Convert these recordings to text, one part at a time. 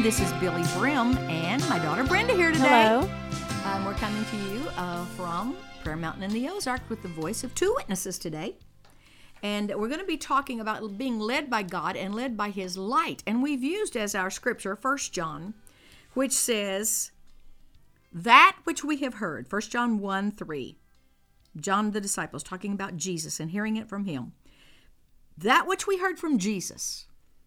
This is Billy Brim and my daughter Brenda here today. Hello. We're coming to you from Prayer Mountain in the Ozarks with the voice of two witnesses today. And we're going to be talking about being led by God and led by His light. And we've used as our scripture 1 John, which says, that which we have heard, 1 John 1:3. John the disciples talking about Jesus and hearing it from Him. That which we heard from Jesus,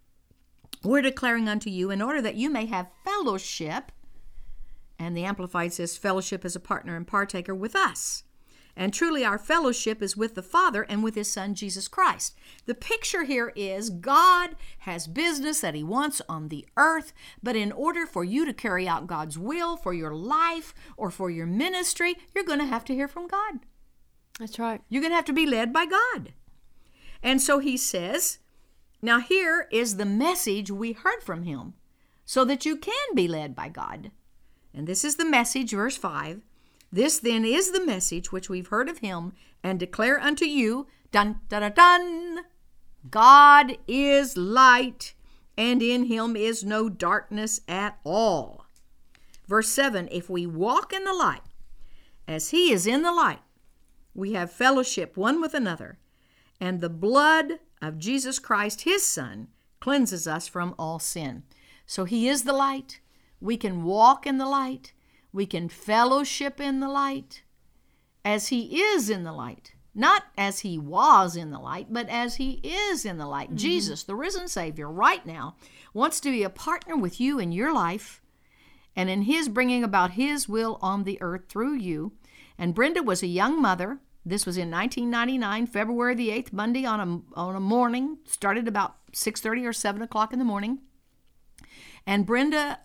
we're declaring unto you in order that you may have fellowship. And the Amplified says fellowship as a partner and partaker with us. And truly our fellowship is with the Father and with His Son, Jesus Christ. The picture here is God has business that He wants on the earth, but in order for you to carry out God's will for your life or for your ministry, you're going to have to hear from God. That's right. You're going to have to be led by God. And so He says, now here is the message we heard from Him so that you can be led by God. And this is the message, verse 5. This then is the message which we've heard of Him and declare unto you, dun, dun, dun, dun. God is light, and in Him is no darkness at all. Verse 7, if we walk in the light, as He is in the light, we have fellowship one with another, and the blood of Jesus Christ, His Son, cleanses us from all sin. So He is the light. We can walk in the light. We can fellowship in the light as He is in the light. Not as He was in the light, but as He is in the light. Mm-hmm. Jesus, the risen Savior, right now, wants to be a partner with you in your life and in His bringing about His will on the earth through you. And Brenda was a young mother. This was in 1999, February the 8th, Monday on a morning. Started about 6:30 or 7 o'clock in the morning. And Brenda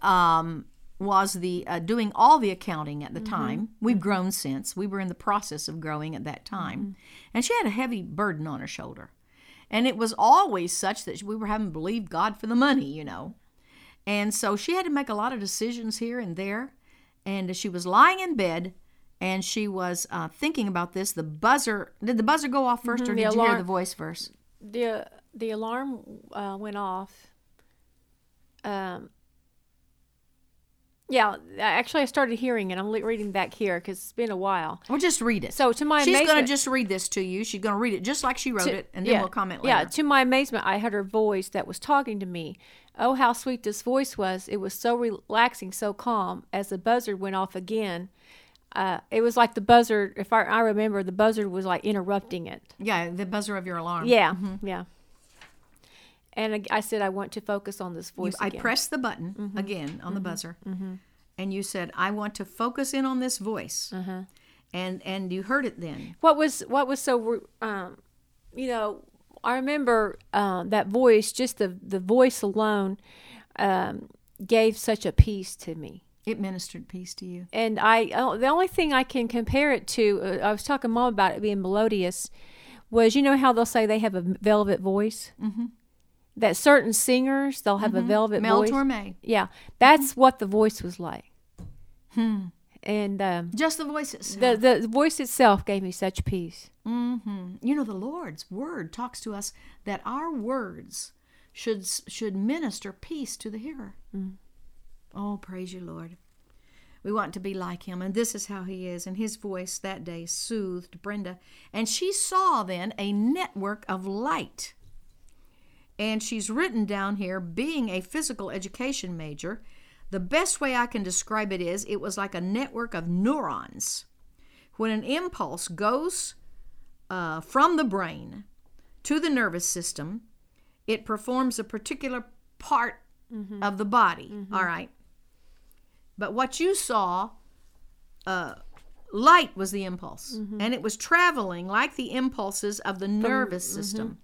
was the doing all the accounting at the time. We've grown since. We were in the process of growing at that time. And she had a heavy burden on her shoulder. And it was always such that we were having to believe God for the money, you know. And so she had to make a lot of decisions here and there. And she was lying in bed, and she was thinking about this. The buzzer, did the buzzer go off first, or did you hear the voice first? The alarm went off. Yeah, actually I started hearing it. I'm reading back here because it's been a while. Well, just read it. So to my She's amazement... going to just read this to you. She's going to read it just like she wrote it, and then we'll comment later. Yeah, to my amazement, I heard her voice that was talking to me. Oh, how sweet this voice was. It was so relaxing, so calm. As the buzzer went off again, it was like the buzzer, if I remember, the buzzer was like interrupting it. Yeah, the buzzer of your alarm. Yeah, yeah. And I said, I want to focus on this voice again. I pressed the button again on the buzzer, and you said, I want to focus in on this voice. And you heard it then. What was so, I remember that voice, just the voice alone gave such a peace to me. It ministered peace to you. And the only thing I can compare it to, I was talking to Mom about it being melodious, was, you know how they'll say they have a velvet voice? Mm-hmm. That certain singers, they'll have a velvet Mel voice. Torme. Yeah, that's what the voice was like. And just the voice itself. The voice itself gave me such peace. You know, the Lord's word talks to us that our words should minister peace to the hearer. Oh, praise you, Lord. We want to be like Him, and this is how He is. And His voice that day soothed Brenda. And she saw then a network of light. And she's written down here, being a physical education major, the best way I can describe it is, it was like a network of neurons. When an impulse goes from the brain to the nervous system, it performs a particular part of the body, all right? But what you saw, light was the impulse, and it was traveling like the impulses of the nervous system.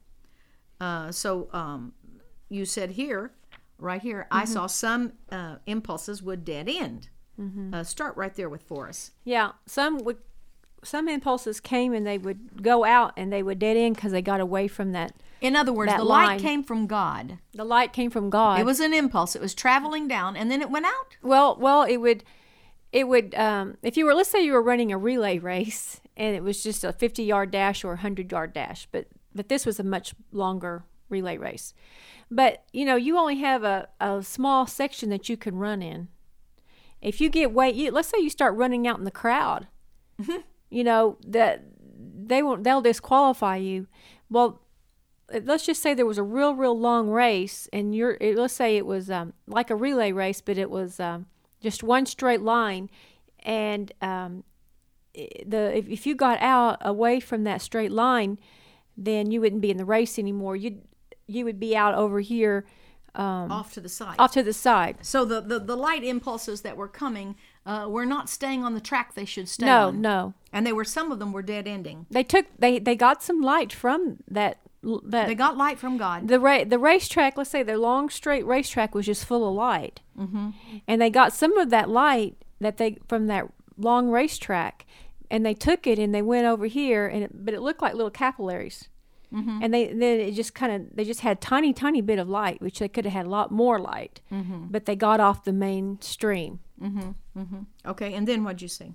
So you said here, right here, I saw some impulses would dead end. Start right there with Forrest. Yeah, some impulses came and they would go out and they would dead end because they got away from that. In other words, the light came from God. The light came from God. It was an impulse. It was traveling down, and then it went out. Well, it would. If you were, let's say you were running a relay race, and it was just a 50-yard dash or a 100-yard dash, but this was a much longer relay race. But, you only have a small section that you can run in. If you get let's say you start running out in the crowd, that they'll disqualify you. Well, let's just say there was a real long race, and let's say it was like a relay race, but it was just one straight line, and if you got out away from that straight line, then you wouldn't be in the race anymore. You would be out over here, off to the side. Off to the side. So the light impulses that were coming were not staying on the track they should stay on. No. And some of them were dead ending. They got some light from that. They got light from God. The racetrack, let's say the long straight racetrack was just full of light, and they got some of that light from that long racetrack, and they took it and they went over here, but it looked like little capillaries. And they just had tiny bit of light, which they could have had a lot more light, but they got off the main stream. Okay, and then what'd you say?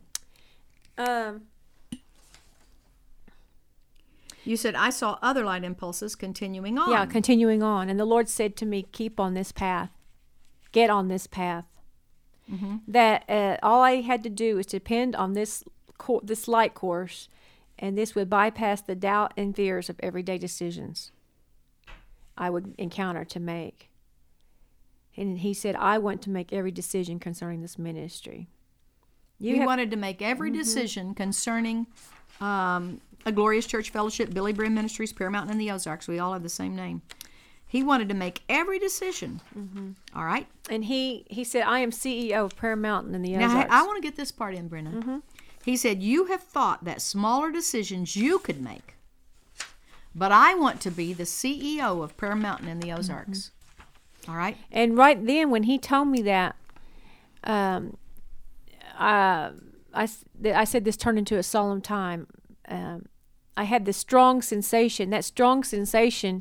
You said, I saw other light impulses continuing on. Yeah, continuing on. And the Lord said to me, keep on this path. Get on this path. That all I had to do was depend on this light course, and this would bypass the doubt and fears of everyday decisions I would encounter to make. And he said, I want to make every decision concerning this ministry. He wanted to make every decision concerning A Glorious Church Fellowship, Billy Brim Ministries, Paramount in the Ozarks. We all have the same name. He wanted to make every decision. All right? And he said, I am CEO of Paramount in the Ozarks. Now, I want to get this part in, Brenda. He said, you have thought that smaller decisions you could make, but I want to be the CEO of Paramount in the Ozarks. All right? And right then, when he told me that, I said this turned into a solemn time. I had this strong sensation. That strong sensation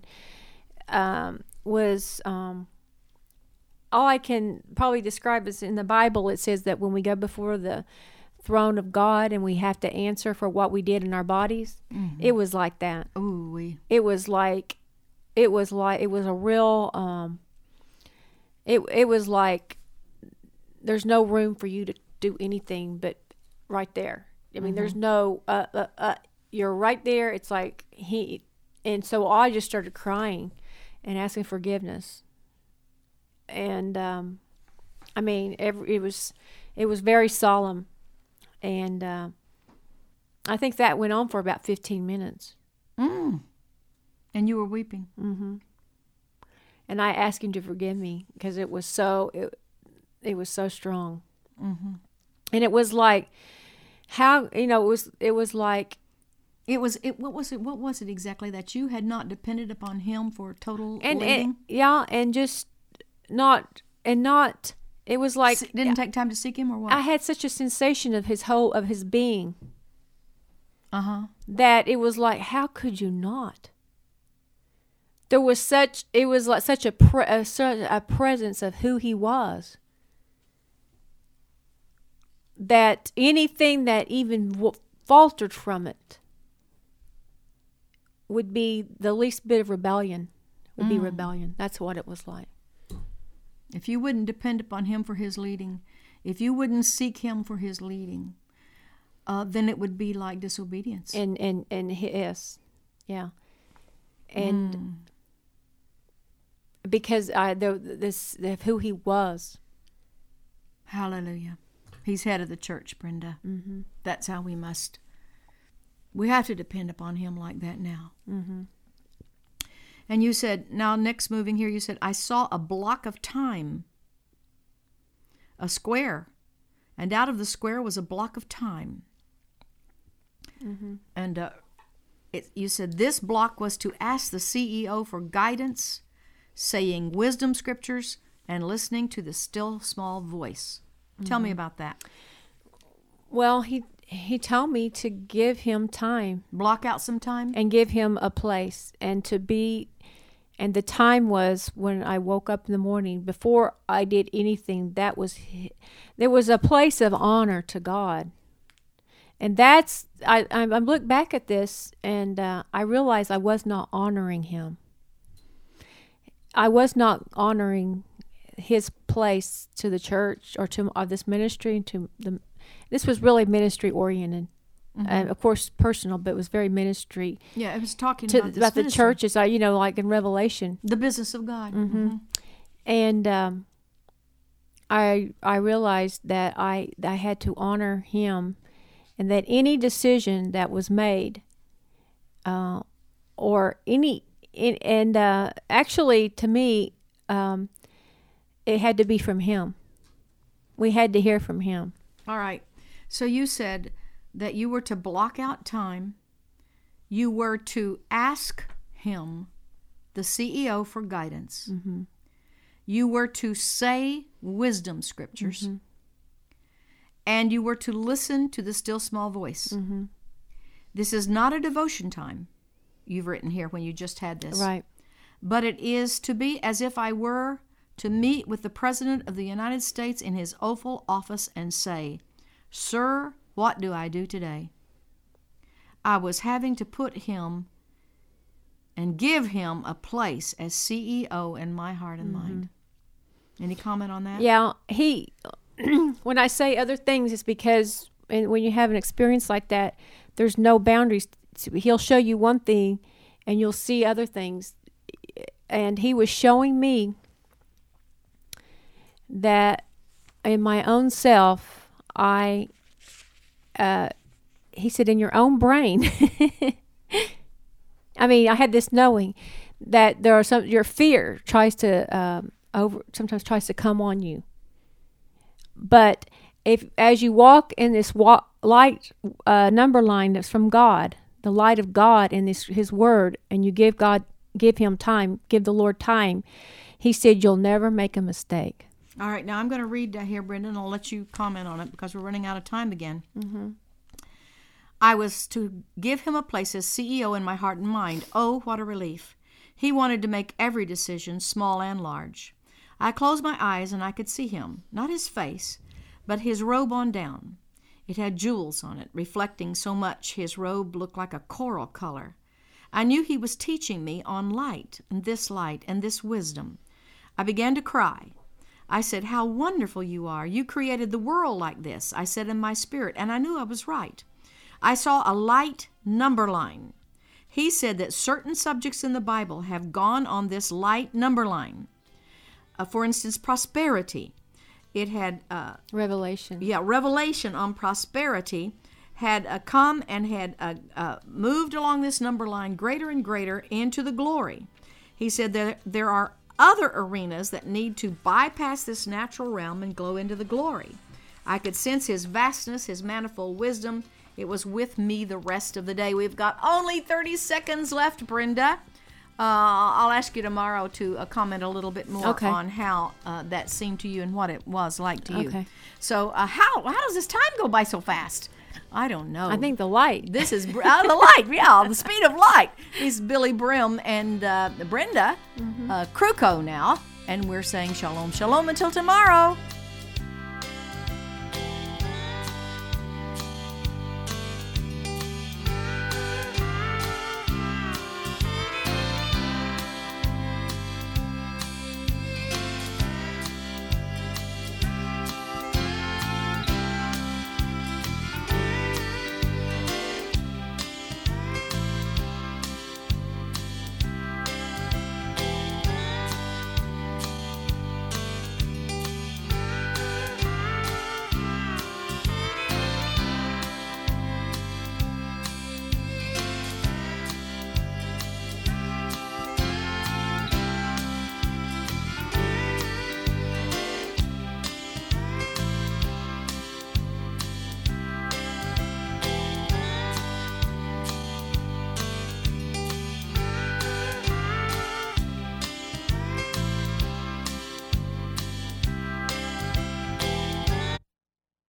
was all I can probably describe is in the Bible. It says that when we go before the throne of God and we have to answer for what we did in our bodies, it was like that. It was like it was a real. It was like there's no room for you to do anything but right there. I mean, there's no. You're right there. It's like and so I just started crying and asking forgiveness. And I mean, it was very solemn, and I think that went on for about 15 minutes. And you were weeping. And I asked him to forgive me because it was so strong. And it was like what was it exactly that you had not depended upon him for total leading? It was like didn't take time to seek him, or what? I had such a sensation of his being. That it was like, how could you not? It was like such a presence of who he was, that anything that even faltered from it would be the least bit of rebellion. Would be rebellion. That's what it was like. If you wouldn't depend upon him for his leading, if you wouldn't seek him for his leading, then it would be like disobedience. And yes, yeah, and because of who he was. Hallelujah. He's head of the church, Brenda. That's how we have to depend upon him like that now. And you said, now next moving here, you said, I saw a block of time, a square, and out of the square was a block of time. And you said this block was to ask the CEO for guidance, saying wisdom scriptures, and listening to the still small voice. Tell me about that. Well, he told me to give him time. Block out some time? And give him a place. And the time was when I woke up in the morning. Before I did anything, there was a place of honor to God. And I look back at this, and I realized I was not honoring him. I was not honoring his place to the church or to this ministry. This was really ministry oriented, and of course personal, but it was very ministry. Yeah, it was talking about the ministry. churches. Like in Revelation, the business of God. And I realized that I had to honor him, and that any decision that was made, actually to me, it had to be from him. We had to hear from him. All right. So you said that you were to block out time. You were to ask him, the CEO, for guidance. You were to say wisdom scriptures. And you were to listen to the still small voice. This is not a devotion time, you've written here when you just had this. Right. But it is to be as if I were to meet with the President of the United States in his Oval Office and say, "Sir, what do I do today?" I was having to put him and give him a place as CEO in my heart and mind. Any comment on that? Yeah, when I say other things, it's because when you have an experience like that, there's no boundaries. He'll show you one thing and you'll see other things. And he was showing me that in my own self, he said, in your own brain, I had this knowing that there are your fear tries to sometimes tries to come on you. But as you walk in this light number line that's from God, the light of God in His Word, and you give Him time, give the Lord time, He said you'll never make a mistake. All right, now I'm going to read here, Brenda, and I'll let you comment on it because we're running out of time again. I was to give him a place as CEO in my heart and mind. Oh, what a relief. He wanted to make every decision, small and large. I closed my eyes and I could see him, not his face, but his robe on down. It had jewels on it, reflecting so much his robe looked like a coral color. I knew he was teaching me on light and this wisdom. I began to cry. I said, "How wonderful you are. You created the world like this," I said in my spirit, and I knew I was right. I saw a light number line. He said that certain subjects in the Bible have gone on this light number line. For instance, prosperity. It had... Revelation. Yeah, Revelation on prosperity had come and had moved along this number line greater and greater into the glory. He said that there are other arenas that need to bypass this natural realm and go into the glory. I could sense his vastness, his manifold wisdom. It was with me the rest of the day. We've got only 30 seconds left, Brenda. I'll ask you tomorrow to comment a little bit more on how that seemed to you and what it was like to you. Okay. So how does this time go by so fast? I don't know. I think the light. This is the light, yeah, the speed of light. This is Billy Brim and Brenda Kruko now, and we're saying shalom, shalom until tomorrow.